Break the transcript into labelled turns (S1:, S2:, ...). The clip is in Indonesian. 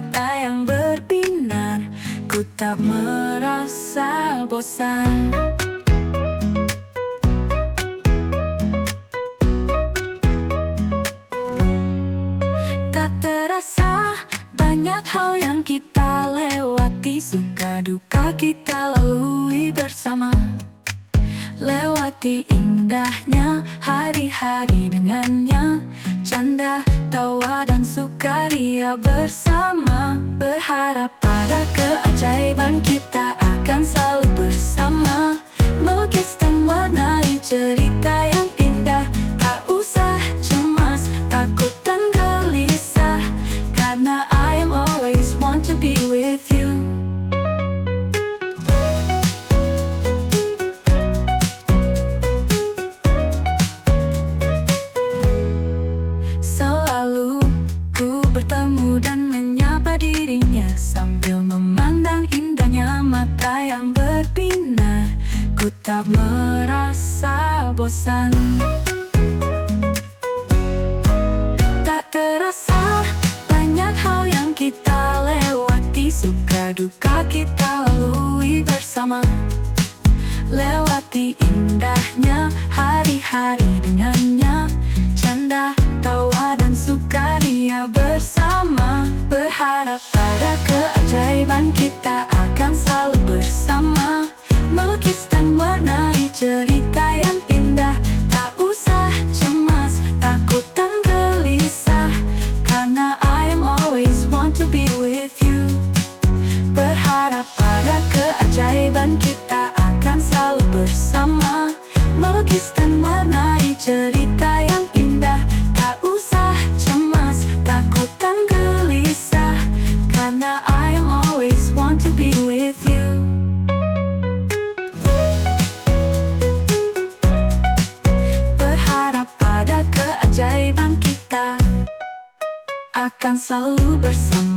S1: mata yang berbinar, ku tak merasa bosan. Tak terasa banyak hal yang kita lewati, suka duka kita lalui bersama. Lewati indahnya hari-hari dengannya, canda, tawa dan sukaria bersama. Berharap pada keajaiban kita akan selalu bersama, melukis dan warnai cerita yang indah. Tak usah cemas, takut dan gelisah, karena I am always want to be with you. Selalu ku bertemu dan menyapa dirinya, sambil memandang indahnya mata yang berbinar, ku tak merasa bosan. Tak terasa banyak hal yang kita lewati, suka duka kita lalui bersama. Lewati indahnya hari-hari dengannya, canda, tawa dan sukaria bersama. Berharap pada keajaiban kita akan selalu bersama, melukis dan warnai cerita yang indah. Tak usah cemas, takut dan gelisah, karena I am always want to be with you. Berharap pada keajaiban kita akan selalu bersama, melukis dan warnai cerita yang indah. Tak usah cemas, takut dan gelisah, karena I am always want to be with you. Berharap pada keajaiban kita akan selalu bersama.